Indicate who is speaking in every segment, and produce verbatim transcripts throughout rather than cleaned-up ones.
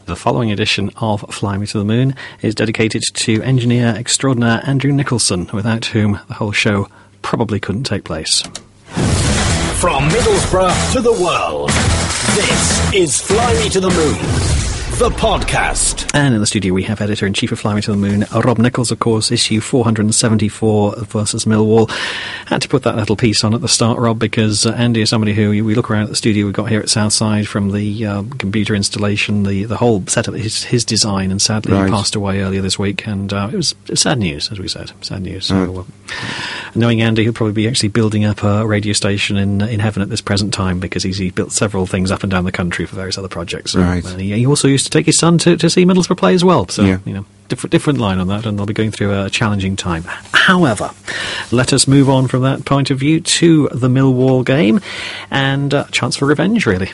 Speaker 1: The following edition of Fly Me to the Moon is dedicated to engineer extraordinaire Andrew Nicholson, without whom the whole show probably couldn't take place.
Speaker 2: From Middlesbrough to the world, this is Fly Me to the Moon, the podcast.
Speaker 1: And in the studio we have editor-in-chief of Fly Me to the Moon, Rob Nichols, of course, issue four hundred seventy-four versus Millwall. Had to put that little piece on at the start, Rob, because uh, Andy is somebody who, we look around at the studio we've got here at Southside, from the uh, computer installation, the, the whole setup, his, his design, and sadly right. he passed away earlier this week, and uh, it, was, it was sad news, as we said, sad news. So, mm. uh, knowing Andy, he'll probably be actually building up a radio station in in heaven at this present time, because he's, he's built several things up and down the country for various other projects.
Speaker 3: Right.
Speaker 1: And he, he also used to take his son to, to see Middlesbrough play as well, so,
Speaker 3: yeah.
Speaker 1: you know, different, different line on that, and they'll be going through a challenging time. However, let us move on from that point of view to the Millwall game, and a uh, chance for revenge, really.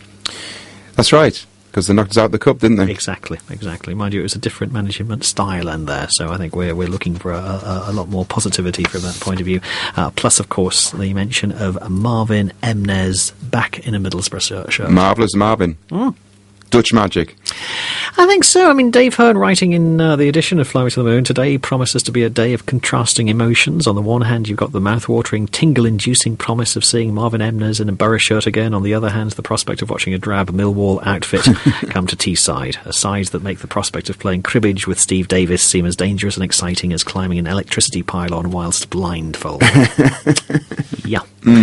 Speaker 3: That's right, because they knocked us out of the cup, didn't they?
Speaker 1: Exactly, exactly. Mind you, it was a different management style in there, so I think we're we're looking for a, a, a lot more positivity from that point of view. Uh, plus, of course, the mention of Marvin Emnes back in a Middlesbrough shirt.
Speaker 3: Marvellous Marvin.
Speaker 1: Mm.
Speaker 3: Dutch magic.
Speaker 1: I think so. I mean, Dave Hearn, writing in uh, the edition of Fly Me to the Moon today, promises to be a day of contrasting emotions. On the one hand, you've got the mouth-watering, tingle-inducing promise of seeing Marvin Emnes in a Borough shirt again. On the other hand, the prospect of watching a drab Millwall outfit come to Teesside, a side that make the prospect of playing cribbage with Steve Davis seem as dangerous and exciting as climbing an electricity pylon whilst blindfolded. Yeah.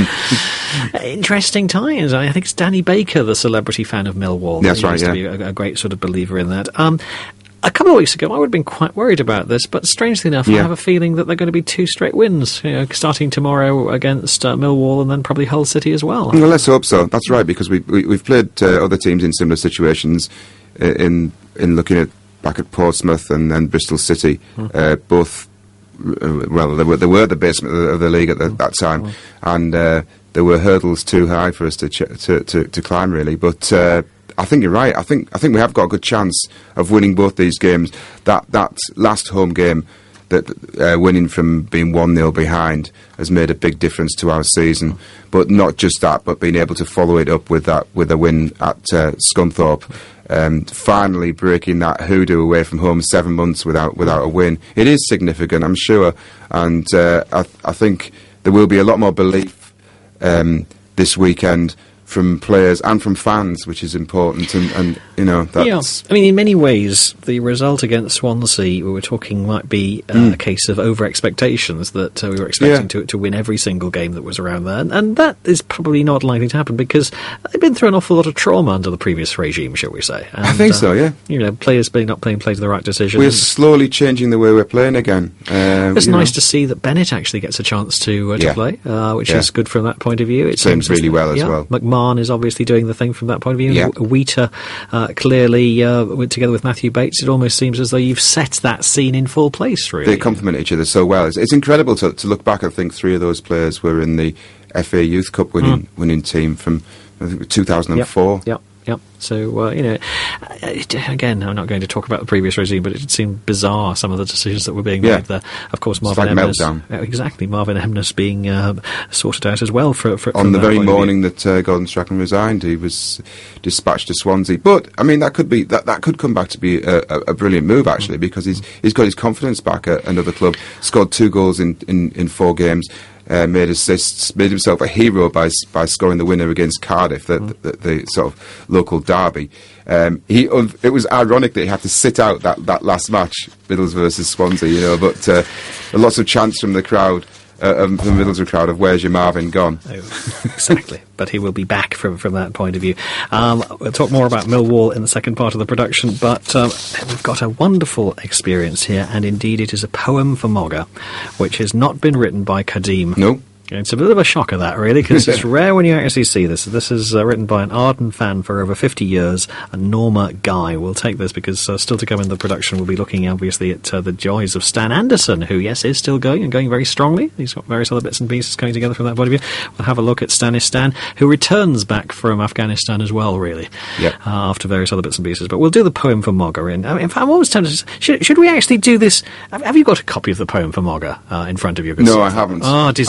Speaker 1: Mm. Interesting times. I think it's Danny Baker, the celebrity fan of Millwall.
Speaker 3: That's right, yeah.
Speaker 1: To be a, a great sort of believer in that. Um, a couple of weeks ago, I would have been quite worried about this, but strangely enough, yeah. I have a feeling that they're going to be two straight wins, you know, starting tomorrow against uh, Millwall, and then probably Hull City as well.
Speaker 3: Well, let's hope so. That's right, because we, we, we've played uh, other teams in similar situations uh, in in looking at back at Portsmouth and then Bristol City, mm. uh, both. Uh, well, they were they were the basement of the, of the league at the, mm. that time, mm. and uh, there were hurdles too high for us to ch- to, to to climb, really. But uh, I think you're right. I think I think we have got a good chance of winning both these games. That that last home game, that uh, winning from being one nil behind, has made a big difference to our season. But not just that, but being able to follow it up with that with a win at uh, Scunthorpe. Um, finally breaking that hoodoo away from home seven months without without a win. It is significant, I'm sure, and uh, I, I think there will be a lot more belief um, this weekend from players and from fans, which is important, and, and you know, that's...
Speaker 1: Yeah, I mean, in many ways, the result against Swansea, we were talking, might be uh, mm. a case of over-expectations, that uh, we were expecting yeah. to, to win every single game that was around there, and, and that is probably not likely to happen, because they've been through an awful lot of trauma under the previous regime, shall we say. And,
Speaker 3: I think
Speaker 1: uh,
Speaker 3: so, yeah.
Speaker 1: You know, players being not playing plays the right decisions.
Speaker 3: We're slowly changing the way we're playing again. Uh,
Speaker 1: it's nice
Speaker 3: know.
Speaker 1: to see that Bennett actually gets a chance to, uh, to
Speaker 3: yeah.
Speaker 1: play, uh, which
Speaker 3: yeah.
Speaker 1: is good from that point of view. It
Speaker 3: Playing
Speaker 1: seems
Speaker 3: really well as
Speaker 1: yeah,
Speaker 3: well.
Speaker 1: McMahon is obviously doing the thing from that point of view.
Speaker 3: Yeah.
Speaker 1: Wheater, uh, clearly, uh, together with Matthew Bates, it almost seems as though you've set that scene in full place, really.
Speaker 3: They complement each other so well. It's, it's incredible to, to look back. I think three of those players were in the F A Youth Cup winning mm. winning team from, I think, two thousand four.
Speaker 1: Yep. Yep. Yep. So, uh, you know, it, again, I'm not going to talk about the previous regime, but it seemed bizarre, some of the decisions that were being
Speaker 3: yeah.
Speaker 1: made there. Of course, Marvin
Speaker 3: like
Speaker 1: Emnes.
Speaker 3: Meltdown.
Speaker 1: Uh, exactly, Marvin Emnes being uh, sorted out as well. For, for
Speaker 3: On the very
Speaker 1: point
Speaker 3: morning that uh, Gordon Strachan resigned, he was dispatched to Swansea. But, I mean, that could be that, that could come back to be a, a, a brilliant move, actually, because he's he's got his confidence back at another club, scored two goals in, in, in four games. Uh, made assists, made himself a hero by by scoring the winner against Cardiff, the, mm. the, the, the sort of local derby. Um, he uh, it was ironic that he had to sit out that, that last match, Middlesbrough versus Swansea, you know. But uh, lots of chants from the crowd, uh, um, from the Middlesbrough crowd, of "Where's your Marvin gone?"
Speaker 1: Oh, exactly. But he will be back from from that point of view. Um, we'll talk more about Millwall in the second part of the production, but um, we've got a wonderful experience here, and indeed it is a poem for Mogger, which has not been written by Kadim.
Speaker 3: No.
Speaker 1: It's a bit of a shocker, that, really, because it's rare when you actually see this. This is uh, written by an ardent fan for over fifty years, and Norma Guy. We'll take this because uh, still to come in the production, we'll be looking, obviously, at uh, the joys of Stan Anderson, who, yes, is still going, and going very strongly. He's got various other bits and pieces coming together from that point of view. We'll have a look at Stanistan, who returns back from Afghanistan as well, really,
Speaker 3: yep.
Speaker 1: uh, after various other bits and pieces. But we'll do the poem for Mogger. In. I mean, I'm always tempted to... Should, should we actually do this... Have you got a copy of the poem for Mogger uh, in front of you?
Speaker 3: No, I haven't.
Speaker 1: Oh,
Speaker 3: I haven't got, I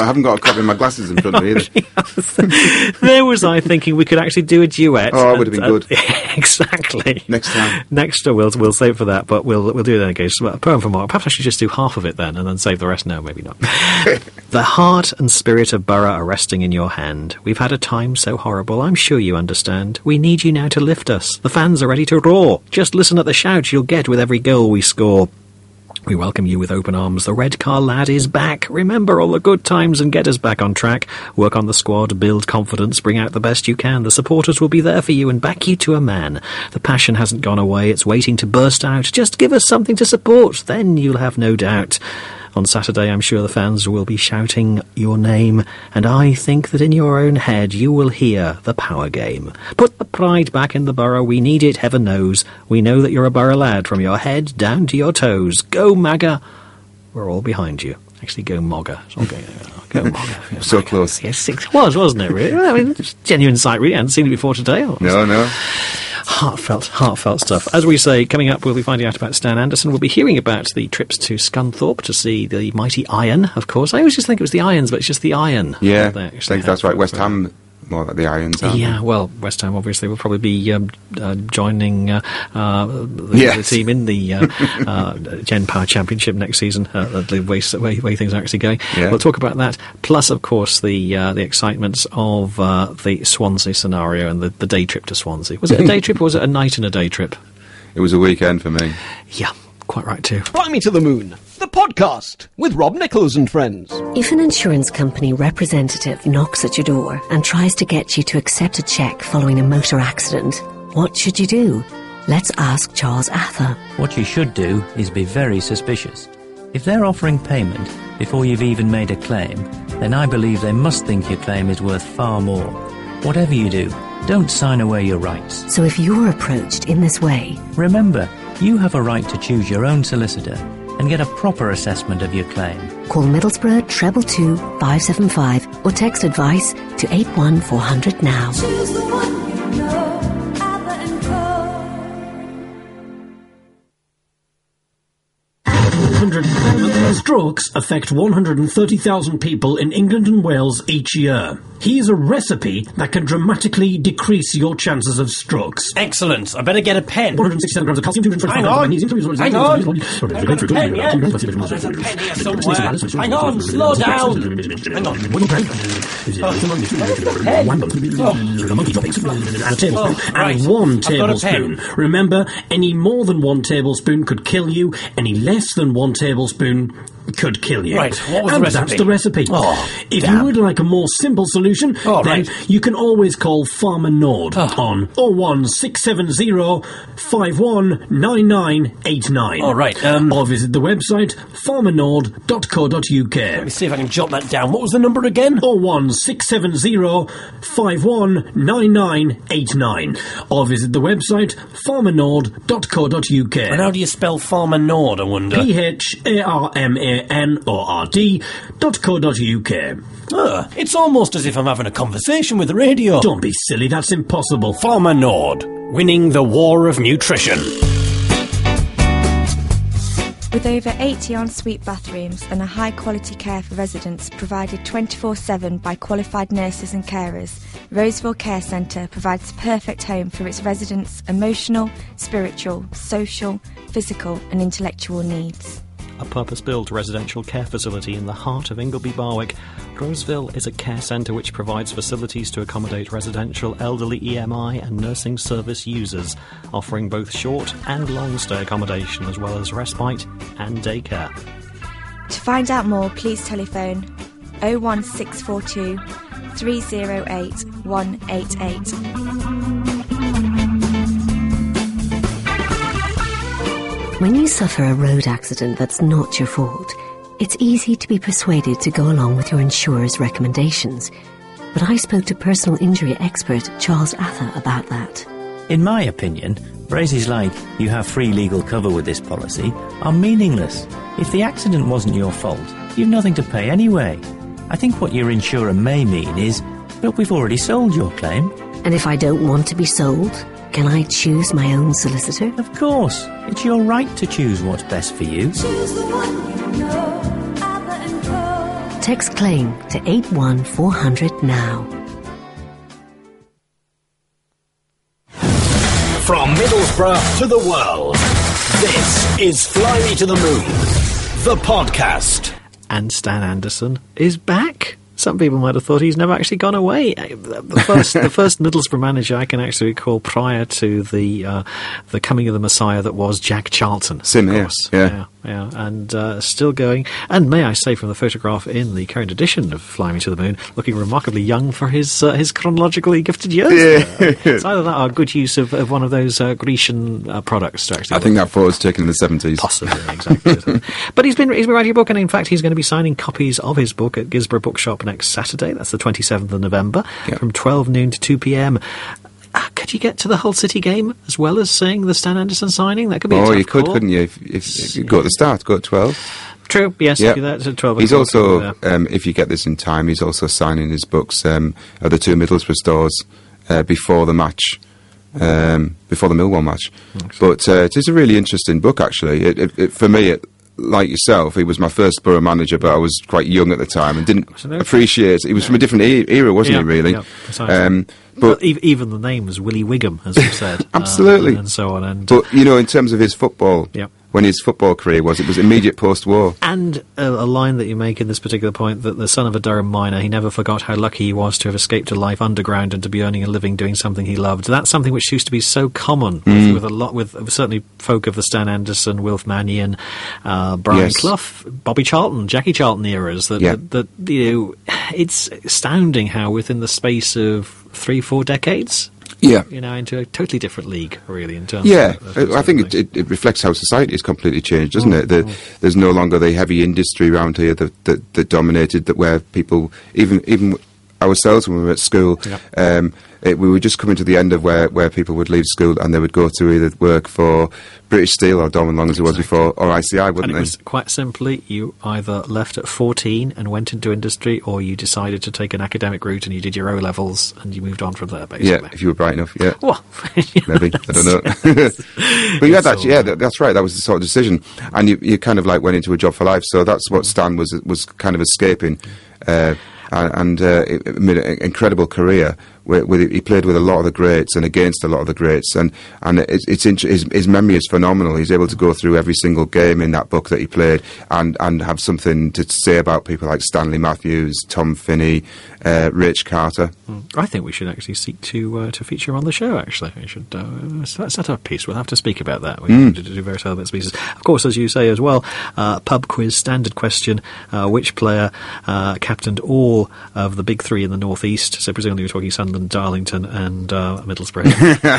Speaker 3: haven't got a copy of my glasses in front of me either.
Speaker 1: There was I thinking we could actually do a duet.
Speaker 3: Oh, it would have been good.
Speaker 1: Exactly.
Speaker 3: Next time.
Speaker 1: Next time we'll, we'll save for that, but we'll we'll do it then again. So, a poem for Mark. Perhaps I should just do half of it then and then save the rest. No, maybe not. The heart and spirit of Borough are resting in your hand. We've had a time so horrible, I'm sure you understand. We need you now to lift us. The fans are ready to roar. Just listen at the shout you'll get with every goal we score. We welcome you with open arms. The Red Car Lad is back. Remember all the good times and get us back on track. Work on the squad, build confidence, bring out the best you can. The supporters will be there for you and back you to a man. The passion hasn't gone away. It's waiting to burst out. Just give us something to support. Then you'll have no doubt. On Saturday, I'm sure the fans will be shouting your name, and I think that in your own head you will hear the power game. Put the pride back in the Borough, we need it, heaven knows. We know that you're a Borough lad from your head down to your toes. Go, Magga! We're all behind you. Actually, go, Mogga. It's all going, go, Mogga.
Speaker 3: So close.
Speaker 1: Yes, it was, wasn't it, really? I mean, it's genuine sight, really. I hadn't seen it before today.
Speaker 3: No, no.
Speaker 1: Heartfelt, heartfelt stuff. As we say, coming up, we'll be finding out about Stan Anderson. We'll be hearing about the trips to Scunthorpe to see the mighty Iron, of course. I always just think it was the Irons, but it's just the Iron.
Speaker 3: Yeah, I think that's right. West Ham, more like the Irons.
Speaker 1: Yeah,
Speaker 3: they?
Speaker 1: well, West Ham obviously will probably be um, uh, joining uh, uh, the,
Speaker 3: yes.
Speaker 1: the team in the uh, uh, Gen Power Championship next season, uh, the way, way, way things are actually going.
Speaker 3: Yeah.
Speaker 1: We'll talk about that, plus, of course, the uh, the excitements of uh, the Swansea scenario and the, the day trip to Swansea. Was it a day trip or was it a night and a day trip?
Speaker 3: It was a weekend for me.
Speaker 1: Yeah, quite right too.
Speaker 4: Fly Me to the Moon, the podcast with Rob Nichols and friends.
Speaker 5: If an insurance company representative knocks at your door and tries to get you to accept a cheque following a motor accident, what should you do? Let's ask Charles Ather.
Speaker 6: What you should do is be very suspicious. If they're offering payment before you've even made a claim, then I believe they must think your claim is worth far more. Whatever you do, don't sign away your rights.
Speaker 5: So if you're approached in this way,
Speaker 6: remember, you have a right to choose your own solicitor and get a proper assessment of your claim.
Speaker 5: Call Middlesbrough treble two five seven five or text advice to eight one four hundred now.
Speaker 7: Choose the one you know, Abba and Co.
Speaker 8: Strokes affect one hundred thirty thousand people in England and Wales each year. Here's a recipe that can dramatically decrease your chances of strokes.
Speaker 9: Excellent. I better get a pen.
Speaker 8: one hundred sixty-seven grams of calcium, two hundred twenty-five
Speaker 9: Hang on.
Speaker 8: grams of magnesium.
Speaker 9: Hang on. I've got a pen, yeah. There's a pen here somewhere. Hang on, slow down. Hang on.
Speaker 8: And a tablespoon.
Speaker 9: Oh, right.
Speaker 8: And one
Speaker 9: I've got a
Speaker 8: tablespoon.
Speaker 9: pen.
Speaker 8: Remember, any more than one tablespoon could kill you. Any less than one tablespoon could kill you.
Speaker 9: Right, what was
Speaker 8: and
Speaker 9: the recipe?
Speaker 8: that's the recipe.
Speaker 9: Oh,
Speaker 8: if
Speaker 9: damn.
Speaker 8: you would like a more simple solution,
Speaker 9: Oh,
Speaker 8: then
Speaker 9: right.
Speaker 8: you can always call Farmer Nord
Speaker 9: Oh.
Speaker 8: on oh one six seven zero five one nine nine eight nine.
Speaker 9: Oh, right, um,
Speaker 8: or visit the website farmer nord dot co dot u k.
Speaker 9: Let me see if I can jot that down. What was the number again?
Speaker 8: oh one six seven zero five one nine nine eight nine. Or visit the website farmer nord dot co dot u k.
Speaker 9: And how do you spell Farmer Nord, I wonder?
Speaker 8: P H A R M A N O R D dot co dot u k.
Speaker 9: Uh, it's almost as if I'm having a conversation with the radio.
Speaker 8: Don't be silly, that's impossible.
Speaker 9: Farmer Nord, winning the war of nutrition.
Speaker 10: With over eighty ensuite bathrooms and a high-quality care for residents provided twenty-four seven by qualified nurses and carers, Roseville Care Centre provides the perfect home for its residents' emotional, spiritual, social, physical and intellectual needs.
Speaker 1: A purpose-built residential care facility in the heart of Ingleby Barwick, Roseville is a care centre which provides facilities to accommodate residential, elderly E M I and nursing service users, offering both short and long-stay accommodation as well as respite and daycare.
Speaker 10: To find out more, please telephone oh one six four two three oh eight one eight eight.
Speaker 5: when you suffer a road accident that's not your fault, it's easy to be persuaded to go along with your insurer's recommendations. But I spoke to personal injury expert Charles Ather about that.
Speaker 6: In my opinion, phrases like, you have free legal cover with this policy, are meaningless. If the accident wasn't your fault, you've nothing to pay anyway. I think what your insurer may mean is, but we've already sold your claim.
Speaker 5: And if I don't want to be sold, can I choose my own solicitor?
Speaker 6: Of course. It's your right to choose what's best for you.
Speaker 7: Choose the one you know, Abba and Co.
Speaker 5: Text claim to eight one four hundred now.
Speaker 2: From Middlesbrough to the world, this is Fly Me to the Moon, the podcast.
Speaker 1: And Stan Anderson is back. Some people might have thought he's never actually gone away. The first, the first Middlesbrough manager I can actually recall prior to the uh, the coming of the Messiah that was Jack Charlton.
Speaker 3: Sim here, yeah.
Speaker 1: yeah, yeah, and uh, still going. And may I say, from the photograph in the current edition of Fly Me to the Moon, looking remarkably young for his uh, his chronologically gifted years.
Speaker 3: Yeah.
Speaker 1: Uh, it's either that or good use of, of one of those uh, Grecian uh, products to actually.
Speaker 3: I think that photo was taken in the seventies.
Speaker 1: Possibly, exactly. But he's been he's been writing a book, and in fact, he's going to be signing copies of his book at Gisborough Bookshop next Saturday. That's the twenty-seventh of November,
Speaker 3: yep.
Speaker 1: from twelve noon to two p.m. Uh, could you get to the Hull City game as well as seeing the Stan Anderson signing? That could be a
Speaker 3: Oh,
Speaker 1: tough
Speaker 3: you could,
Speaker 1: call.
Speaker 3: couldn't you? If, if, if you go at the start, go at twelve.
Speaker 1: True, yes,
Speaker 3: Yep.
Speaker 1: do that at twelve.
Speaker 3: He's also,
Speaker 1: uh,
Speaker 3: um, if you get this in time, he's also signing his books um, at the two Middlesbrough stores uh, before the match, um, before the Millwall match. But uh, it is a really interesting book, actually. It, it, it, for me, it, like yourself, he was my first Borough manager, but I was quite young at the time and didn't
Speaker 1: Absolutely.
Speaker 3: appreciate it. He was from a different e- era, wasn't
Speaker 1: Yeah,
Speaker 3: he, really?
Speaker 1: yeah, precisely.
Speaker 3: um,
Speaker 1: well,
Speaker 3: but
Speaker 1: ev- even the name was Willie Wigham, as we've said.
Speaker 3: Absolutely.
Speaker 1: uh, and so on. And,
Speaker 3: But, you know, in terms of his football,
Speaker 1: Yeah.
Speaker 3: when his football career was, it was immediate post-war.
Speaker 1: And a, a line that you make in this particular point, that the son of a Durham miner, he never forgot how lucky he was to have escaped a life underground and to be earning a living doing something he loved. That's something which used to be so common
Speaker 3: Mm.
Speaker 1: with, with a lot, with certainly folk of the Stan Anderson, Wilf Mannion, uh, Brian
Speaker 3: Yes.
Speaker 1: Clough, Bobby Charlton, Jackie Charlton eras. That,
Speaker 3: Yeah.
Speaker 1: that, that you know, it's astounding how within the space of three, four decades,
Speaker 3: Yeah.
Speaker 1: you know, into a totally different league, really, in terms
Speaker 3: Yeah,
Speaker 1: of... of
Speaker 3: I think it,
Speaker 1: things.
Speaker 3: it, it reflects how society has completely changed, doesn't
Speaker 1: Mm,
Speaker 3: it? The, there's no longer the heavy industry around here that, that, that dominated, that where people, even even ourselves when we were at school,
Speaker 1: Yeah.
Speaker 3: um, it, we were just coming to the end of where, where people would leave school and they would go to either work for British Steel or Dorman Long as it was before, or I C I, wouldn't
Speaker 1: And it
Speaker 3: they?
Speaker 1: was quite simply, you either left at fourteen and went into industry, or you decided to take an academic route and you did your O-levels and you moved on from there, basically.
Speaker 3: Yeah, if you were bright enough, yeah.
Speaker 1: Well,
Speaker 3: Maybe, I don't know. But you had that, yeah, that, that's right, that was the sort of decision. And you, you kind of like went into a job for life, so that's what Stan was was kind of escaping. Uh, and uh, it, it made an incredible career. Where, where he played with a lot of the greats and against a lot of the greats, and and it's, it's int- his, his memory is phenomenal. He's able to go through every single game in that book that he played, and, and have something to say about people like Stanley Matthews, Tom Finney, uh, Rich Carter.
Speaker 1: I think we should actually seek to uh, to feature him on the show, actually. We should uh, set set up a piece. We'll have to speak about that. We
Speaker 3: Mm.
Speaker 1: need to do various other pieces. Of course, as you say as well, uh, pub quiz standard question, uh, which player uh, captained all of the big three in the North East? So presumably we're talking Sunderland, Darlington and uh, Middlesbrough.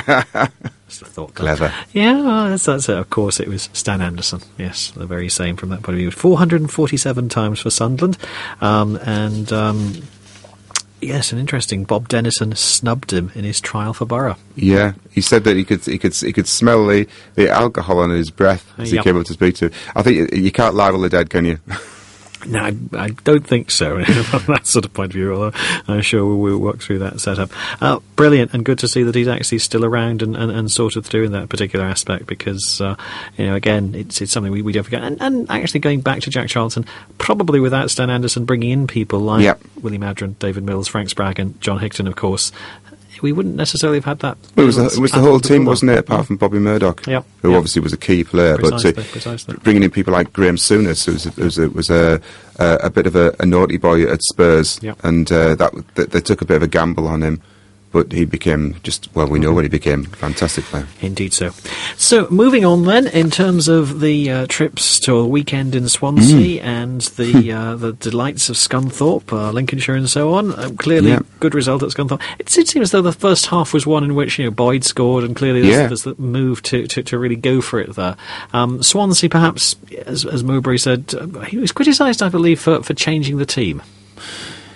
Speaker 1: That's the thought.
Speaker 3: Clever.
Speaker 1: Yeah, well, that's, that's it. Of course, it was Stan Anderson. Yes, the very same from that point of view. four hundred forty-seven times for Sunderland. Um, and... Um, Yes, and interesting. Bob Dennison snubbed him in his trial for Borough.
Speaker 3: Yeah, he said that he could he could he could smell the, the alcohol on his breath as
Speaker 1: Yep.
Speaker 3: he came up to speak to. I think you can't libel the dead, can you?
Speaker 1: No, I, I don't think so from that sort of point of view, although I'm sure we'll work through that setup. Uh, brilliant, and good to see that he's actually still around and, and, and sorted through in that particular aspect, because, uh, you know, again, it's it's something we, we don't forget. And, and actually going back to Jack Charlton, probably without Stan Anderson bringing in people like
Speaker 3: Yep.
Speaker 1: Willie Madron, David Mills, Frank Spraggan, John Higton, of course, we wouldn't necessarily have had that.
Speaker 3: Well, it was the, it was the whole team, wasn't it? Apart from Bobby Murdoch,
Speaker 1: Yep.
Speaker 3: who
Speaker 1: Yep.
Speaker 3: obviously was a key player,
Speaker 1: Precisely,
Speaker 3: but uh,
Speaker 1: precisely.
Speaker 3: bringing in people like Graham Souness, who was a, was a, was a, a, a bit of a, a naughty boy at Spurs,
Speaker 1: Yep.
Speaker 3: and uh, that, that they took a bit of a gamble on him. But he became just, well, we know what he became, fantastic player.
Speaker 1: Indeed so. So, moving on then, in terms of the uh, trips to a weekend in Swansea
Speaker 3: Mm.
Speaker 1: and the uh, the delights of Scunthorpe, uh, Lincolnshire and so on, uh, clearly
Speaker 3: Yeah.
Speaker 1: good result at Scunthorpe. It did seem as though the first half was one in which, you know, Boyd scored, and clearly there's,
Speaker 3: Yeah.
Speaker 1: there's the move to, to, to really go for it there. Um, Swansea, perhaps, as, as Mowbray said, uh, he was criticised, I believe, for, for changing the team.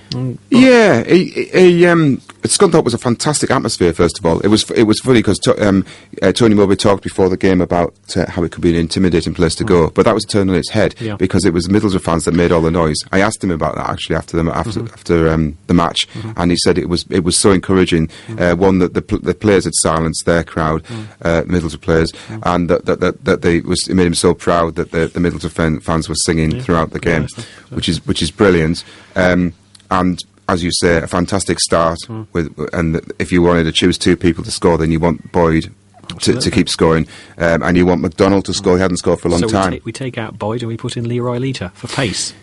Speaker 1: Mm,
Speaker 3: yeah, he, he, he, um, Scunthorpe was a fantastic atmosphere. First of all, it was it was funny because to, um, uh, Tony Mowbray talked before the game about uh, how it could be an intimidating place to mm. go, but that was turned on its head
Speaker 1: yeah.
Speaker 3: because it was the Middlesbrough fans that made all the noise. I asked him about that actually after the after mm-hmm. after um, the match, mm-hmm. and he said it was it was so encouraging. Mm-hmm. Uh, one that the pl- the players had silenced their crowd, mm. uh, Middlesbrough players, mm. and that that, that that they was it made him so proud that the, the Middlesbrough fan, fans were singing yeah. throughout the game, yeah, which is which is brilliant. Um, and as you say, a fantastic start. Mm. With, and if you wanted to choose two people to score, then you want Boyd to, to keep scoring, um, and you want McDonald to score. Mm. He hadn't scored for a long
Speaker 1: so
Speaker 3: time.
Speaker 1: We, ta- we take out Boyd and we put in Leroy Lita for pace.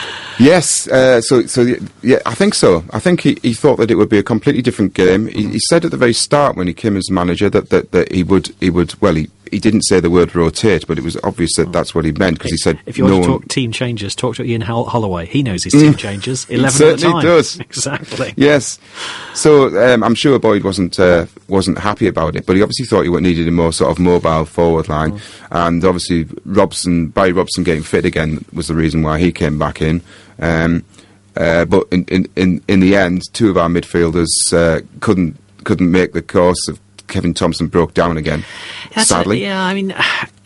Speaker 3: Yes, uh, so so yeah, I think so. I think he, he thought that it would be a completely different game. He, he said at the very start when he came as manager that, that, that he would he would well he. He didn't say the word rotate, but it was obvious that that's what he meant because he said.
Speaker 1: If you want
Speaker 3: no
Speaker 1: to talk
Speaker 3: one...
Speaker 1: team changes, talk to Ian Hol- Holloway. He knows his team changes. Eleven
Speaker 3: he certainly
Speaker 1: at a time.
Speaker 3: does.
Speaker 1: Exactly.
Speaker 3: Yes. So um, I'm sure Boyd wasn't uh, wasn't happy about it, but he obviously thought he needed a more sort of mobile forward line, mm. and obviously Robson, Barry Robson getting fit again was the reason why he came back in. Um, uh, but in, in in in the end, two of our midfielders uh, couldn't couldn't make the course of. Kevin Thompson broke down again,
Speaker 1: That's
Speaker 3: sadly.
Speaker 1: A, yeah, I mean,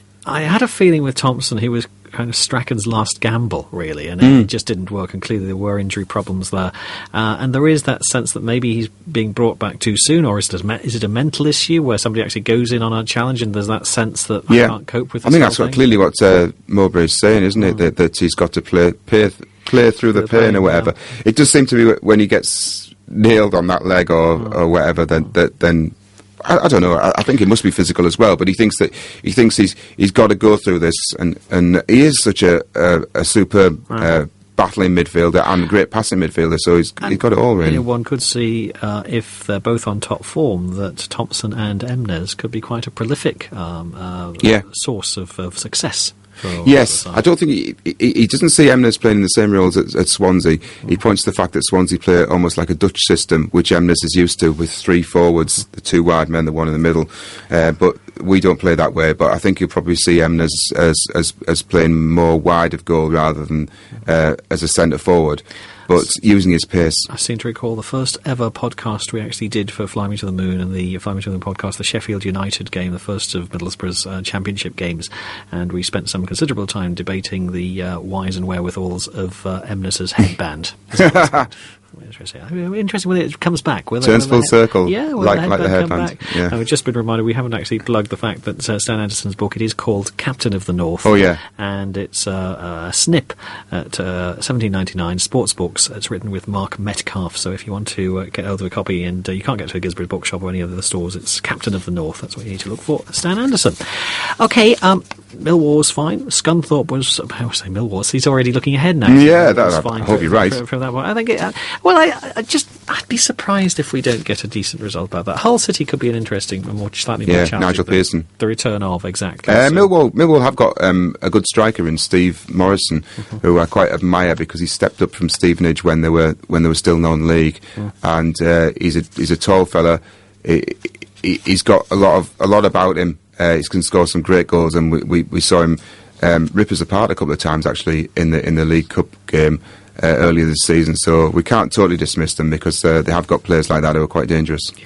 Speaker 1: I had a feeling with Thompson he was kind of Strachan's last gamble, really, and mm. it just didn't work, and clearly there were injury problems there. Uh, and there is that sense that maybe he's being brought back too soon, or is it, a, is it a mental issue where somebody actually goes in on a challenge and there's that sense that I
Speaker 3: yeah.
Speaker 1: can't cope with this
Speaker 3: I think that's what,
Speaker 1: thing?
Speaker 3: clearly what uh, Mowbray's saying, isn't it? Mm. That, that he's got to play, play, th- play through the, the pain, pain or whatever. Yeah. It does seem to be when he gets nailed on that leg or, mm. or whatever, then... Mm. That, then I, I don't know. I, I think it must be physical as well. But he thinks that he thinks he's he's got to go through this, and, and he is such a a, a superb right. uh, battling midfielder and great passing midfielder. So he's and, he's got it all really.
Speaker 1: You know, one could see uh, if they're both on top form that Thompson and Emnes could be quite a prolific um, uh,
Speaker 3: yeah.
Speaker 1: source of, of success.
Speaker 3: Yes, I don't think he, he, he doesn't see Emnes playing in the same roles at, at Swansea. Mm. He points to the fact that Swansea play almost like a Dutch system, which Emnes is used to, with three forwards, the two wide men, the one in the middle. Uh, but we don't play that way. But I think you'll probably see Emnes as as as playing more wide of goal rather than uh, as a centre forward. But using his pace.
Speaker 1: I seem to recall the first ever podcast we actually did for Fly Me to the Moon, and the Fly Me to the Moon podcast, the Sheffield United game, the first of Middlesbrough's uh, championship games, and we spent some considerable time debating the uh, whys and wherewithals of uh, Emnes's headband. Interesting. Interesting when it comes back. Whether,
Speaker 3: Turns
Speaker 1: whether
Speaker 3: full circle,
Speaker 1: yeah,
Speaker 3: like, the like the headband.
Speaker 1: Yeah. Uh, we've just been reminded we haven't actually plugged the fact that uh, Stan Anderson's book, it is called Captain of the North.
Speaker 3: Oh, yeah.
Speaker 1: And it's uh, a snip at uh, seventeen ninety-nine, Sports Books. It's written with Mark Metcalf, so if you want to uh, get hold of a copy, and uh, you can't get to a Gisborne bookshop or any of the stores, it's Captain of the North. That's what you need to look for. Stan Anderson. Okay, um, Millwall's fine. Scunthorpe was, I would say Millwall's, he's already looking ahead now.
Speaker 3: Yeah, that,
Speaker 1: that, fine
Speaker 3: I hope
Speaker 1: for,
Speaker 3: you're right.
Speaker 1: From that point. I think, it, uh, well, I, I just, I'd be surprised if we don't get a decent result about that. Hull City could be an interesting, a more slightly
Speaker 3: yeah,
Speaker 1: more challenging.
Speaker 3: Nigel Pearson.
Speaker 1: The return of, exactly.
Speaker 3: Uh,
Speaker 1: so.
Speaker 3: Millwall, Millwall have got um, a good striker in Steve Morrison, mm-hmm. who I quite admire because he stepped up from Stevenage when they were when they were still non-league, mm. and uh, he's a he's a tall fella. He, he, he's got a lot of a lot about him. Uh, he can score some great goals, and we, we, we saw him um, rip us apart a couple of times actually in the in the League Cup game uh, earlier this season. So we can't totally dismiss them because uh, they have got players like that who are quite dangerous.
Speaker 1: Yeah.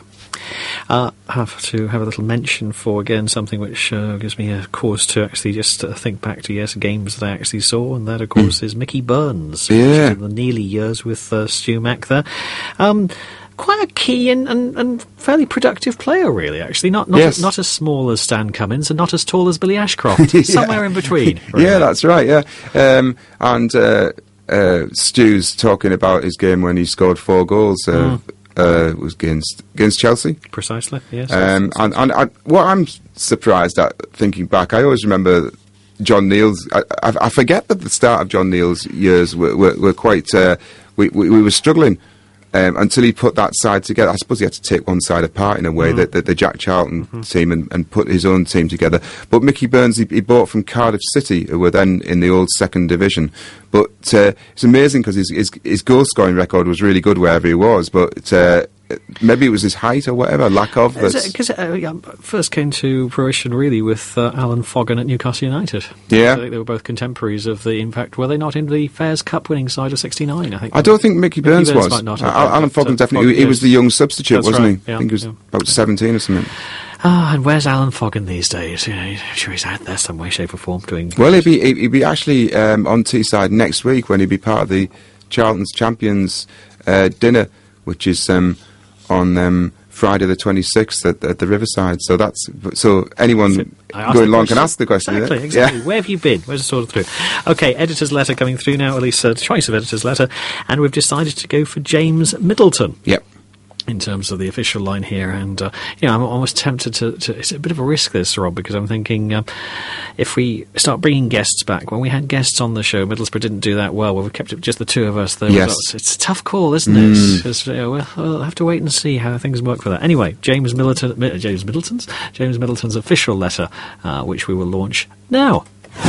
Speaker 1: Uh, I have to have a little mention for, again, something which uh, gives me a cause to actually just uh, think back to, yes, games that I actually saw, and that, of course, mm. is Mickey Burns.
Speaker 3: Yeah.
Speaker 1: The Nearly years with uh, Stu Mack there. Um, quite a key and, and, and fairly productive player, really, actually. Not not,
Speaker 3: yes.
Speaker 1: a, not as small as Stan Cummins and not as tall as Billy Ashcroft. yeah. Somewhere in between.
Speaker 3: Really. Yeah, that's right, yeah. Um, and uh, uh, Stu's talking about his game when he scored four goals. Uh, mm. Uh, was against against Chelsea.
Speaker 1: Precisely, yes.
Speaker 3: Um, and and I, what I'm surprised at, thinking back, I always remember John Neal's. I, I, I forget that the start of John Neal's years were, were, were quite. Uh, we, we we were struggling um, until he put that side together. I suppose he had to take one side apart in a way, mm. that, that the Jack Charlton mm-hmm. team, and, and put his own team together. But Mickey Burns, he, he bought from Cardiff City, who were then in the old second division. But uh, it's amazing because his, his his goal scoring record was really good wherever he was. But uh, maybe it was his height or whatever, lack of.
Speaker 1: Because it, uh, yeah, first came to fruition really with uh, Alan Foggen at Newcastle United.
Speaker 3: Yeah.
Speaker 1: I think they were both contemporaries of the, in fact, were they not in the Fairs Cup winning side of sixty-nine, I think?
Speaker 3: I don't think Mickey,
Speaker 1: Mickey
Speaker 3: Burns,
Speaker 1: Burns
Speaker 3: was.
Speaker 1: might not
Speaker 3: Uh,
Speaker 1: have been,
Speaker 3: Alan
Speaker 1: but,
Speaker 3: Foggen
Speaker 1: uh,
Speaker 3: definitely,
Speaker 1: Foggen
Speaker 3: he was
Speaker 1: is.
Speaker 3: the young substitute,
Speaker 1: That's
Speaker 3: wasn't
Speaker 1: right,
Speaker 3: he?
Speaker 1: yeah,
Speaker 3: I think he was
Speaker 1: yeah.
Speaker 3: about seventeen or something.
Speaker 1: Ah, and where's Alan Foggen these days? You know, I'm sure he's out there some way, shape or form doing...
Speaker 3: Well, he'd be, he'd be actually um, on Teesside next week when he'd be part of the Charlton's Champions uh, dinner, which is um, on um, Friday the twenty-sixth at, at the Riverside. So that's so anyone going along can ask the question.
Speaker 1: Exactly, exactly. Yeah. Where have you been? Where's it sorted through? Okay, editor's letter coming through now, at least a choice of editor's letter, and we've decided to go for James Middleton.
Speaker 3: Yep.
Speaker 1: In terms of the official line here, and uh, you know, I'm almost tempted to, to. It's a bit of a risk, this, Rob, because I'm thinking uh, if we start bringing guests back, when we had guests on the show, Middlesbrough didn't do that well. Well, we've kept it just the two of us. The
Speaker 3: yes,
Speaker 1: results. It's a tough call, isn't
Speaker 3: mm.
Speaker 1: it? Because you know, we'll, we'll have to wait and see how things work for that. Anyway, James Middleton, Mi- James Middleton's, James Middleton's official letter, uh, which we will launch now.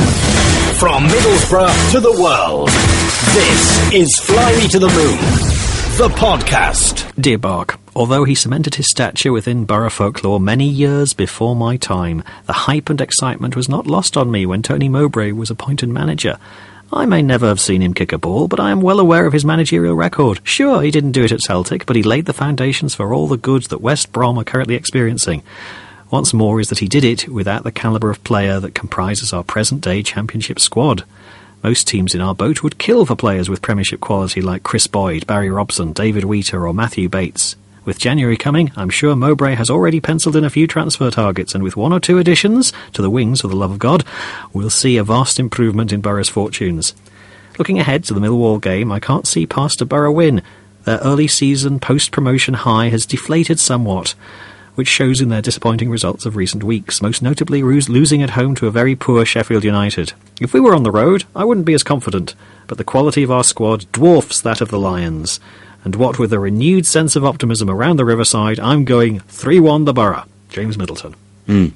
Speaker 2: From Middlesbrough to the world, this is Fly Me to the Moon, the podcast.
Speaker 1: Dear Bark, although he cemented his stature within borough folklore many years before my time, the hype and excitement was not lost on me when Tony Mowbray was appointed manager. I may never have seen him kick a ball, but I am well aware of his managerial record. Sure, he didn't do it at Celtic, but he laid the foundations for all the good that West Brom are currently experiencing. What's more is that he did it without the calibre of player that comprises our present-day Championship squad. Most teams in our boat would kill for players with Premiership quality like Chris Boyd, Barry Robson, David Wheater or Matthew Bates. With January coming, I'm sure Mowbray has already penciled in a few transfer targets, and with one or two additions to the wings, for the love of God, we'll see a vast improvement in Borough's fortunes. Looking ahead to the Millwall game, I can't see past a Borough win. Their early season post-promotion high has deflated somewhat, which shows in their disappointing results of recent weeks, most notably losing at home to a very poor Sheffield United. If we were on the road, I wouldn't be as confident, but the quality of our squad dwarfs that of the Lions. And what with a renewed sense of optimism around the Riverside, I'm going three one the Borough. James Middleton.
Speaker 3: Mm.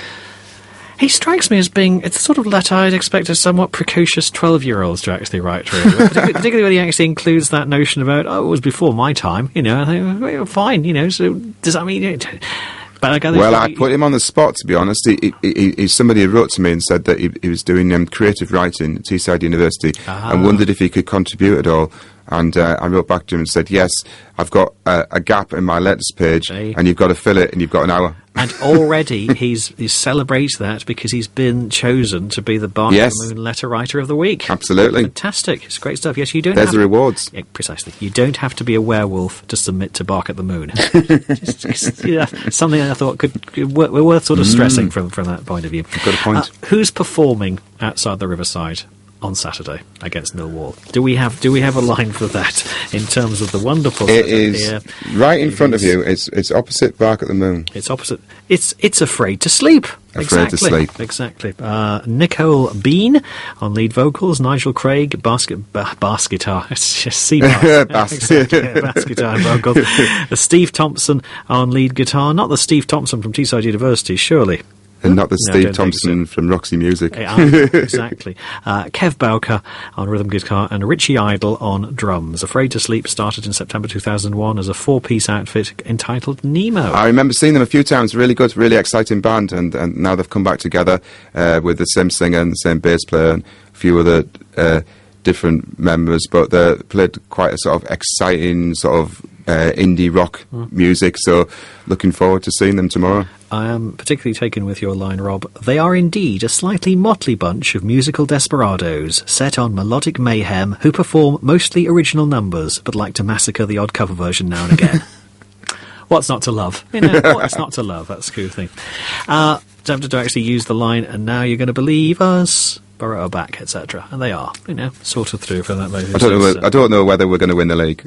Speaker 1: He strikes me as being, it's the sort of letter I'd expect a somewhat precocious twelve-year-olds to actually write, really. particularly, particularly when he actually includes that notion about, oh, it was before my time, you know, I think, well, fine, you know, so does that mean... It, but I gather
Speaker 3: well,
Speaker 1: he,
Speaker 3: I put him on the spot, to be honest. He, he, he, he, somebody wrote to me and said that he, he was doing um, creative writing at Teesside University
Speaker 1: ah.
Speaker 3: and wondered if he could contribute at all. And uh, I wrote back to him and said, yes, I've got uh, a gap in my letters page,
Speaker 1: hey.
Speaker 3: and you've got to fill it, and you've got an hour.
Speaker 1: And already he's he celebrates that because he's been chosen to be the Bark
Speaker 3: yes.
Speaker 1: of the Moon letter writer of the week.
Speaker 3: Absolutely.
Speaker 1: Fantastic. It's great stuff. Yes, you don't
Speaker 3: There's
Speaker 1: have
Speaker 3: the rewards.
Speaker 1: Yeah, precisely. You don't have to be a werewolf to submit to Bark at the Moon. just, just, yeah, something I thought could, could work, we're worth sort of stressing mm. from, from that point of view.
Speaker 3: Good point.
Speaker 1: Uh, who's performing outside the Riverside on Saturday against Millwall? Do we have do we have a line for that in terms of the wonderful?
Speaker 3: It is
Speaker 1: here?
Speaker 3: right in
Speaker 1: it
Speaker 3: front
Speaker 1: is,
Speaker 3: of you. It's it's opposite Bark at the Moon.
Speaker 1: It's opposite. It's it's Afraid to Sleep.
Speaker 3: Afraid
Speaker 1: exactly.
Speaker 3: to Sleep.
Speaker 1: Exactly. Uh, Nicole Bean on lead vocals. Nigel Craig basket ba- bass guitar. It's just C bass.
Speaker 3: bass.
Speaker 1: Exactly. Yeah, bass guitar and vocals. Uh, Steve Thompson on lead guitar. Not the Steve Thompson from Teesside University, surely.
Speaker 3: And not the
Speaker 1: No,
Speaker 3: Steve
Speaker 1: don't think
Speaker 3: Thompson
Speaker 1: so.
Speaker 3: from Roxy Music.
Speaker 1: Yeah, exactly. Uh, Kev Bowker on rhythm guitar and Richie Idle on drums. Afraid to Sleep started in September two thousand one as a four-piece outfit entitled Nemo.
Speaker 3: I remember seeing them a few times. Really good, really exciting band, and, and now they've come back together uh, with the same singer and the same bass player and a few other uh, different members, but they played quite a sort of exciting sort of uh, indie rock mm. music, so looking forward to seeing them tomorrow.
Speaker 1: I am particularly taken with your line, Rob. They are indeed a slightly motley bunch of musical desperados set on melodic mayhem who perform mostly original numbers but like to massacre the odd cover version now and again. What's not to love? You know, what's not to love? That's a cool thing. Uh, tempted to actually use the line, and now you're going to believe us. Borough are back, et cetera. And they are, you know, sorted through for that basis.
Speaker 3: I don't know. Whether, I don't know whether we're going to win the league.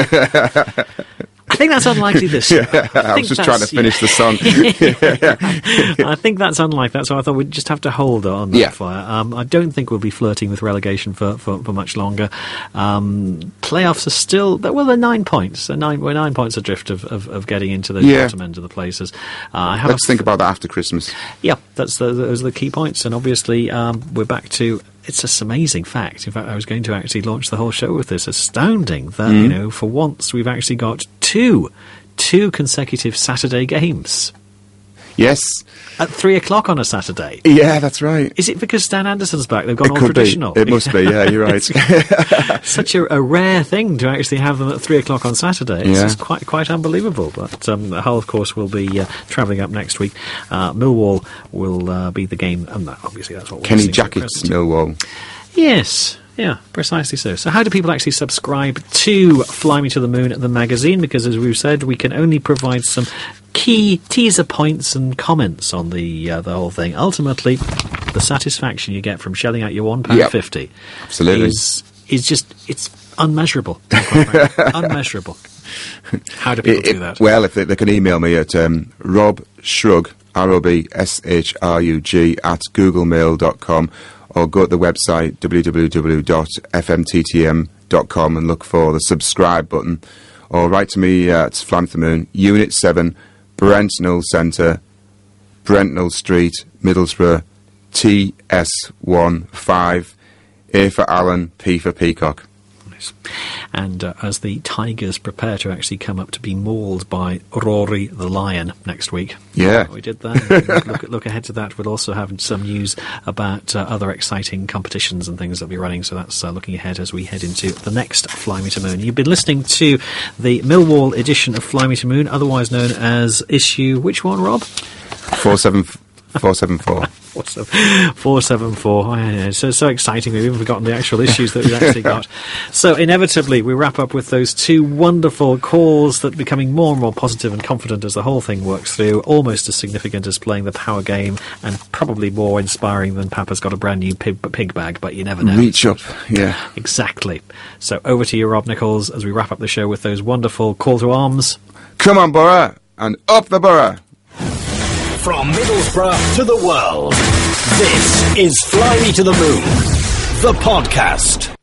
Speaker 1: I think that's unlikely this year.
Speaker 3: Yeah, I, I was just trying to finish yeah. the song.
Speaker 1: I think that's unlikely. That's why I thought we'd just have to hold on that
Speaker 3: yeah.
Speaker 1: fire. Um, I don't think we'll be flirting with relegation for, for, for much longer. Um, playoffs are still, well, they're nine points. They're nine, we're nine points adrift of, of, of getting into the
Speaker 3: yeah.
Speaker 1: bottom end of the places. Uh, I have
Speaker 3: Let's f- think about that after Christmas.
Speaker 1: Yeah, that's the, those are the key points. And obviously, um, we're back to... It's just amazing fact. In fact, I was going to actually launch the whole show with this. Astounding that, mm. you know, for once we've actually got two two consecutive Saturday games.
Speaker 3: Yes.
Speaker 1: At three o'clock on a Saturday.
Speaker 3: Yeah, that's right.
Speaker 1: Is it because Stan Anderson's back? They've gone
Speaker 3: It
Speaker 1: all
Speaker 3: could
Speaker 1: traditional.
Speaker 3: be. It must be, yeah, you're right.
Speaker 1: Such a, a rare thing to actually have them at three o'clock on Saturday. It's
Speaker 3: Yeah.
Speaker 1: just quite quite unbelievable. But um, Hull, of course, will be uh, travelling up next week. Uh, Millwall will uh, be the game, and that, obviously that's what we're
Speaker 3: Kenny
Speaker 1: seeing at
Speaker 3: Jackett's
Speaker 1: present.
Speaker 3: Millwall.
Speaker 1: Yes. Yeah, precisely so. So how do people actually subscribe to Fly Me to the Moon, the magazine? Because as we've said, we can only provide some key teaser points and comments on the uh, the whole thing. Ultimately, the satisfaction you get from shelling out your one pound
Speaker 3: Yep.
Speaker 1: fifty
Speaker 3: Absolutely.
Speaker 1: is, is just, it's unmeasurable. quite frankly. Unmeasurable. How do people
Speaker 3: It-
Speaker 1: do
Speaker 3: it-
Speaker 1: that?
Speaker 3: Well, if they, they can email me at um, Rob Shrug, R O B S H R U G, at googlemail dot com, or go to the website w w w dot f m t t m dot com and look for the subscribe button, or write to me at Fly Me to the Moon, Unit seven, Brentnell Centre, Brentnell Street, Middlesbrough, T S one five, A for Alan, P for Peacock.
Speaker 1: Nice. And uh, as the Tigers prepare to actually come up to be mauled by Rory the Lion next week.
Speaker 3: Yeah.
Speaker 1: We did that. look, look ahead to that. We'll also have some news about uh, other exciting competitions and things that will be running. So that's uh, looking ahead as we head into the next Fly Me to Moon. You've been listening to the Millwall edition of Fly Me to Moon, otherwise known as issue, which one, Rob?
Speaker 3: four seven four seven four.
Speaker 1: four seven four. Oh, yeah, yeah. So, so exciting. We've even forgotten the actual issues that we've actually got. So, inevitably, we wrap up with those two wonderful calls that are becoming more and more positive and confident as the whole thing works through, almost as significant as playing the power game, and probably more inspiring than Papa's got a brand new pig, pig bag, but you never know.
Speaker 3: Reach up, yeah.
Speaker 1: Exactly. So, over to you, Rob Nichols, as we wrap up the show with those wonderful call to arms.
Speaker 3: Come on, Borough, and up the Borough.
Speaker 2: From Middlesbrough to the world, this is Fly Me to the Moon, the podcast.